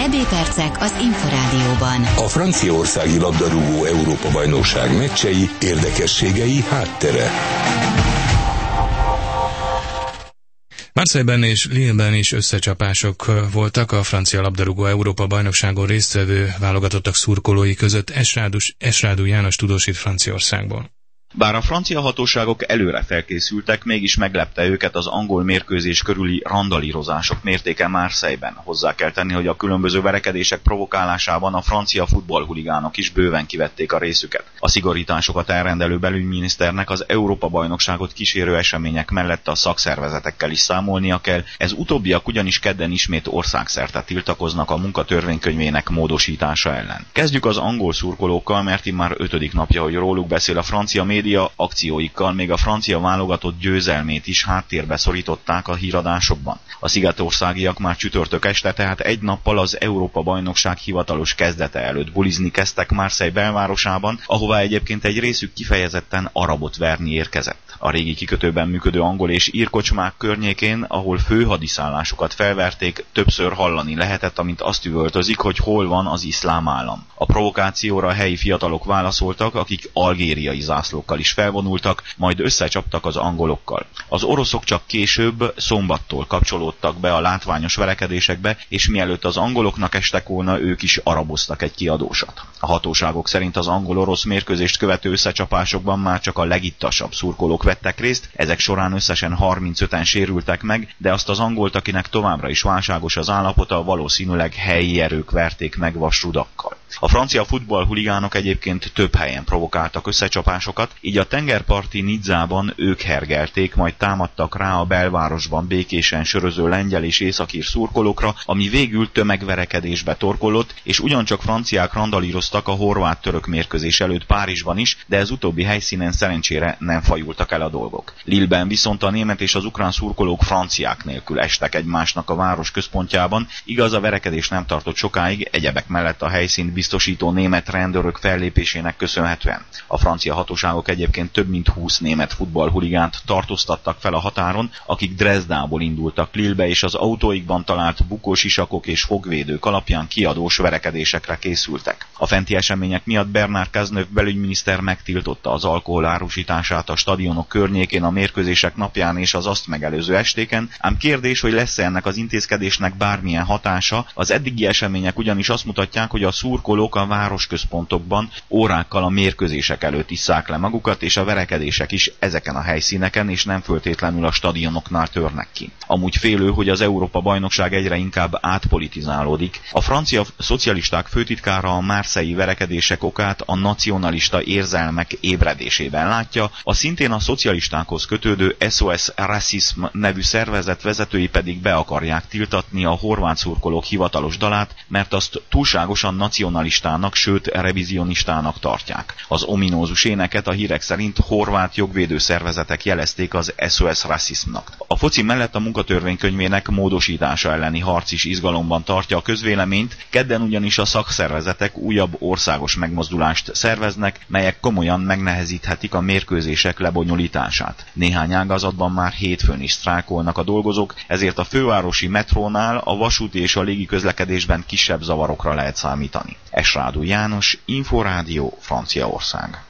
Csebbépercek az Inforádióban. A franciaországi labdarúgó Európa-bajnokság meccsei, érdekességei, háttere. Marseille-ben és Lille-ben is összecsapások voltak a francia labdarúgó Európa-bajnokságon résztvevő válogatottak szurkolói között. Esrádú János tudósít Franciaországból. Bár a francia hatóságok előre felkészültek, mégis meglepte őket az angol mérkőzés körüli randalírozások mértéke Marseille-ben. Hozzá kell tenni, hogy a különböző verekedések provokálásában a francia futballhuligánok is bőven kivették a részüket. A szigorításokat elrendelő belügyminiszternek az Európa-bajnokságot kísérő események mellett a szakszervezetekkel is számolnia kell, ez utóbbiak ugyanis kedden ismét országszerte tiltakoznak a munkatörvénykönyvének módosítása ellen. Kezdjük az angol szurkolókkal, mert immár 5. napja, hogy róluk beszél a francia média, akcióikkal még a francia válogatott győzelmét is háttérbe szorították a híradásokban. A szigetországiak már csütörtök este, tehát egy nappal az Európa-bajnokság hivatalos kezdete előtt bulizni kezdtek Marseille belvárosában, ahová egyébként egy részük kifejezetten arabot verni érkezett. A régi kikötőben működő angol és ír kocsmák környékén, ahol főhadiszállásukat felverték, többször hallani lehetett, amint azt üvöltözik, hogy hol van az iszlám állam. A provokációra a helyi fiatalok válaszoltak, akik algériai zászlókkal is felvonultak, majd összecsaptak az angolokkal. Az oroszok csak később, szombattól kapcsolódtak be a látványos verekedésekbe, és mielőtt az angoloknak estek volna, ők is araboztak egy kiadósat. A hatóságok szerint az angol-orosz mérkőzést követő összecsapásokban már csak a legittasabb szurkolók vettek részt, ezek során összesen 35-en sérültek meg, de azt az angolt, akinek továbbra is válságos az állapota, valószínűleg helyi erők verték meg vasrudakkal. A francia futballhuligánok egyébként több helyen provokáltak összecsapásokat, így a tengerparti Nizzában ők hergelték, majd támadtak rá a belvárosban békésen söröző lengyel és északír szurkolókra, ami végül tömegverekedésbe torkollott, és ugyancsak franciák randalíroztak a horvát-török mérkőzés előtt Párizsban is, de ez utóbbi helyszínen szerencsére nem fajultak el a dolgok. Lille-ben viszont a német és az ukrán szurkolók franciák nélkül estek egymásnak a város központjában, igaz, a verekedés nem tartott sokáig, egyebek mellett a helyszínt biztosító német rendőrök fellépésének köszönhetően. A francia hatóságok egyébként több mint 20 német futballhuligánt tartóztattak fel a határon, akik Dresdából indultak Lille-be, és az autóikban talált bukósisakok és fogvédők alapján kiadós verekedésekre készültek. A fenti események miatt Bernard Cazeneuve belügyminiszter megtiltotta az alkohol árusítását a stadionok környékén a mérkőzések napján és az azt megelőző estéken, ám kérdés, hogy lesz-e ennek az intézkedésnek bármilyen hatása. Az eddigi események ugyanis azt mutatják, hogy a szurkolók a városközpontokban órákkal a mérkőzések előtt isszák le magukat, és a verekedések is ezeken a helyszíneken és nem föltétlenül a stadionoknál törnek ki. Amúgy félő, hogy az Európa-bajnokság egyre inkább átpolitizálódik. A francia szocialisták főtitkára a marseille-i verekedések okát a nacionalista érzelmek ébredésében látja, a szintén a szocialistákhoz kötődő SOS Racism nevű szervezet vezetői pedig be akarják tiltatni a horvát szurkolók hivatalos dalát, mert azt túlságosan nacionalistának, sőt revizionistának tartják. Az ominózus éneket a hírek szerint horvát jogvédő szervezetek jelezték az SOS Racismnak. A foci mellett a munkatörvénykönyvének módosítása elleni harc is izgalomban tartja a közvéleményt, kedden ugyanis a szakszervezetek újabb országos megmozdulást szerveznek, melyek komolyan megnehezíthetik a mérkőzések lebonyolítását. Néhány ágazatban már hétfőn is sztrájkolnak a dolgozók, ezért a fővárosi metrónál, a vasúti és a légi közlekedésben kisebb zavarokra lehet számítani. Esrádú János, Inforádió, Franciaország.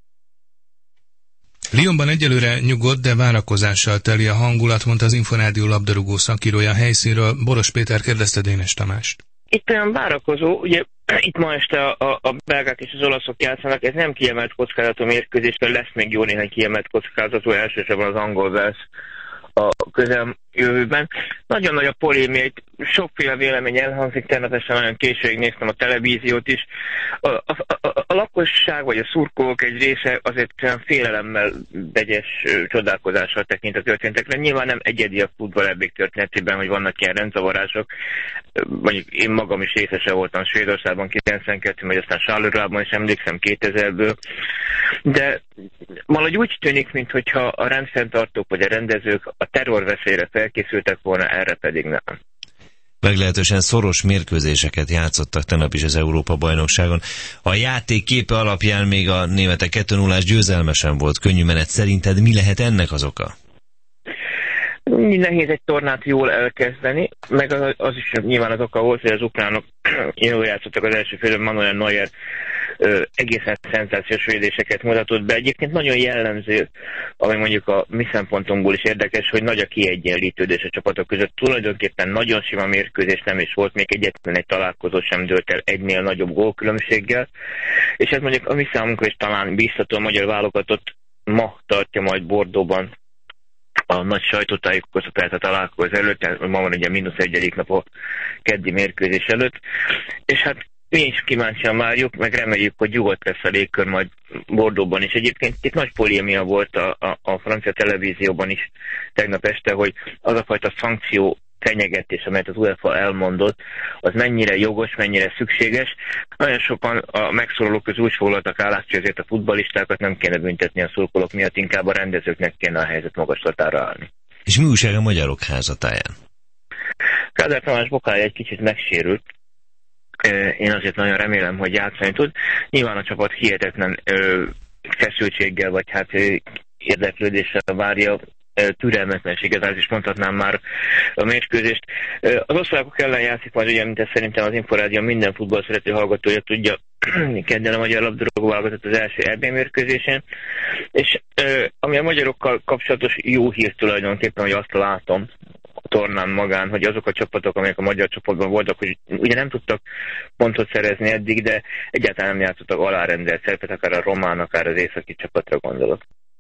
Lyonban egyelőre nyugodt, de várakozással teli a hangulat, mondta az Inforádió labdarúgó szakírója helyszínről. Boros Péter kérdezte Dénes Tamást. Itt olyan várakozó, ugye itt ma este a belgák és az olaszok játszanak, ez nem kiemelt kockázatú mérkőzés, mert lesz még jó néhány kiemelt kockázatú, elsősorban az angol Wales a közeljövőben. Nagyon nagy a polémia, sokféle vélemény elhangzik, természetesen nagyon későig néztem a televíziót is. A lakosság vagy a szurkolók egy része azért olyan félelemmel, vegyes csodálkozással tekint a történtekre. Nyilván nem egyedi a futball ebbék történetében, hogy vannak ilyen rendzavarások. Mondjuk én magam is részese voltam Svédországban 92-ben, vagy aztán Charleroi-ban is emlékszem 2000-ből. De valahogy úgy tűnik, mintha a rendfenntartók vagy a rendezők a terrorveszélyre felkészültek volna, erre pedig nem. Meglehetősen szoros mérkőzéseket játszottak tegnap is az Európa-bajnokságon. A játék képe alapján még a németek 2-0-ás győzelme sem volt könnyű menet. Szerinted mi lehet ennek az oka? Nehéz egy tornát jól elkezdeni, meg az is nyilván az oka volt, hogy az ukránok jól játszottak az első félben, Manuel Neuer egészen szenzációs védéseket mutatott be. Egyébként nagyon jellemző, ami mondjuk a mi szempontunkból is érdekes, hogy nagy a kiegyenlítődés a csapatok között. Tulajdonképpen nagyon sima mérkőzés nem is volt, még egyetlen egy találkozó sem dőlt el egynél nagyobb gólkülönbséggel. És ez mondjuk a mi számunkra is talán bíztató, a magyar válogatott ma tartja majd Bordeauxban a nagy sajtótájékoztatát a találkozó előtt, tehát ma van ugye -1. nap a keddi mérkőzés előtt, és hát mi is kíváncsian várjuk, meg reméljük, hogy nyugodt lesz a légkör majd Bordeauxban is. Egyébként itt nagy polémia volt a francia televízióban is tegnap este, hogy az a fajta szankció fenyegetés, amelyet az UEFA elmondott, az mennyire jogos, mennyire szükséges. Nagyon sokan a megszólalók közül úgy foglaltak állást, hogy azért a futballistákat nem kéne büntetni a szurkolók miatt, inkább a rendezőknek kéne a helyzet magaslatára állni. És mi újság a Magyarok házatáján? Kádár Tamás bokája egy kicsit megsérült. Én azért nagyon remélem, hogy játszani tud. Nyilván a csapat hihetetlen feszültséggel, vagy hát érdeklődéssel várja, türelmetlenséget, az is mondhatnám már a mérkőzést. Az osztrákok ellen játszik majd, ugye, mint ezt szerintem az Inforádió minden futball szerető hallgatója tudja, kedden a magyar labdarúgó válogatott az első EB mérkőzésen, és ami a magyarokkal kapcsolatos jó hír tulajdonképpen, hogy azt látom a tornán magán, hogy azok a csapatok, amelyek a magyar csoportban voltak, hogy ugye nem tudtak pontot szerezni eddig, de egyáltalán nem játszottak alárendelt szerepet, akár a román, akár az északi csapatra gondolok.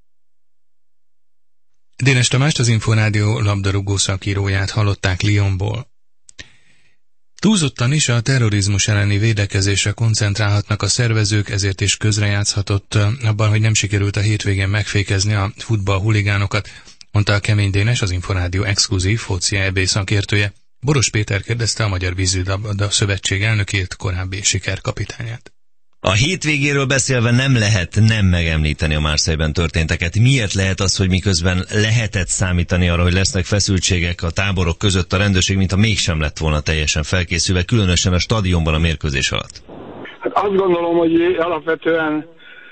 Dénes Tamást, az Inforádió labdarúgó szakíróját hallották Lyonból. Túlzottan is a terrorizmus elleni védekezésre koncentrálhatnak a szervezők, ezért is közrejátszhatott abban, hogy nem sikerült a hétvégén megfékezni a futballhuligánokat, mondta a Kemény Dénes, az Inforádió exkluzív foci EB szakértője. Boros Péter kérdezte a Magyar Vízilabda Szövetség elnökét, korábbi sikerkapitányát. A hétvégéről beszélve nem lehet nem megemlíteni a Marseille-ben történteket. Miért lehet az, hogy miközben lehetett számítani arra, hogy lesznek feszültségek a táborok között, a rendőrség, mintha mégsem lett volna teljesen felkészülve, különösen a stadionban a mérkőzés alatt? Hát azt gondolom, hogy alapvetően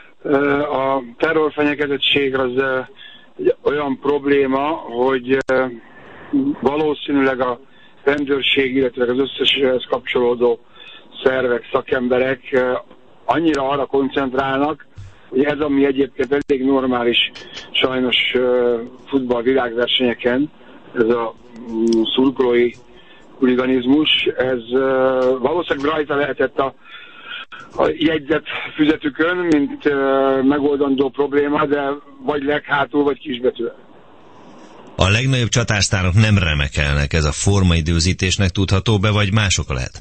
a terrorfenyegetettség az egy olyan probléma, hogy valószínűleg a rendőrség, illetve az összes ehhez kapcsolódó szervek, szakemberek annyira arra koncentrálnak, hogy ez, ami egyébként elég normális sajnos futballvilágversenyeken, ez a szurkolói huliganizmus, ez valószínűleg rajta lehetett a jegyzett füzetükön, mint megoldandó probléma, de vagy leghátul, vagy kisbetűvel. A legnagyobb csatársztárok nem remekelnek, ez a formaidőzítésnek tudható be, vagy más oka lehet?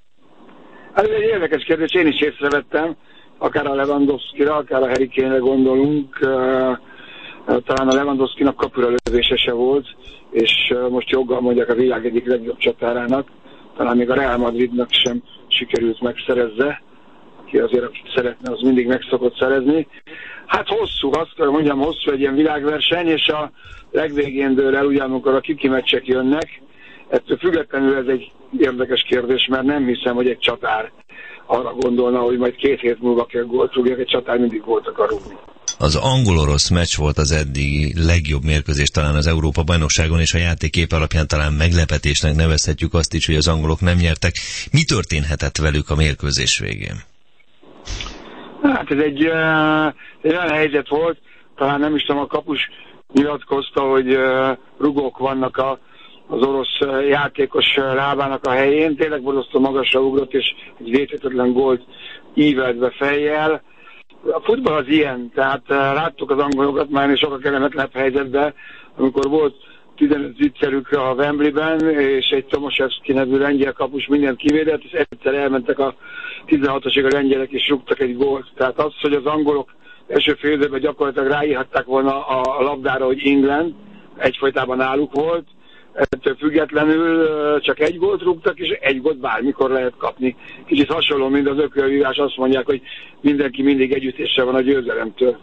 Ez egy érdekes kérdés, én is észrevettem, akár a Lewandowskira, akár a Harry Kane-re gondolunk, talán a Lewandowskinak kapuralövőse se volt, és most joggal mondják a világ egyik legjobb csatárának, talán még a Real Madridnak sem sikerült megszerezze, aki azért, akit szeretne, az mindig meg szokott szerezni. Hát hosszú, azt kell mondjam, hosszú egy ilyen világverseny, és a legvégén dől el, ugyanakkor a kiki meccsek jönnek. Ettől függetlenül ez egy érdekes kérdés, mert nem hiszem, hogy egy csatár arra gondolna, hogy majd 2 hét múlva kell gólt rúgják, egy csatár mindig gólt akar rúgni. Az angol-orosz meccs volt az eddigi legjobb mérkőzés talán az Európa-bajnokságon, és a játékkép alapján talán meglepetésnek nevezhetjük azt is, hogy az angolok nem nyertek. Mi történhetett velük a mérkőzés végén? Hát ez egy olyan helyzet volt, talán nem is tudom, a kapus nyilatkozta, hogy rugók vannak az orosz játékos lábának a helyén. Tényleg borzasztó magasra ugrott, és egy védhetetlen gólt ívelt be fejjel. A futball az ilyen, tehát láttuk az angolokat már sokkal kellemetlenebb helyzetben, amikor volt 15 zicserük a Wembleyben, és egy Tomaszewski nevű lengyel kapus mindent kivédett, és egyszer elmentek a 16-osig a lengyelek, és rúgtak egy gólt. Tehát az, hogy az angolok első fél időben gyakorlatilag ráírhatták volna a labdára, hogy England, egyfolytában náluk volt, ettől függetlenül csak egy gólt rúgtak, és egy gólt bármikor lehet kapni. Kicsit hasonló, mint az ökölvívás, azt mondják, hogy mindenki mindig együttésre van a győzelemtől.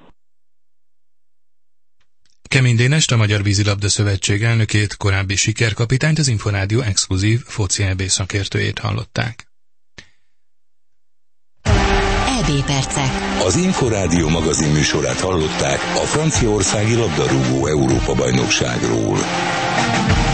Kemény Dénest, a Magyar Vízilabda Szövetség elnökét, korábbi sikerkapitányt, az Inforádió exkluzív foci EB szakértőjét hallották. EB B-percek. Az Inforádió magazin műsorát hallották a franciaországi labdarúgó Európa-bajnokságról.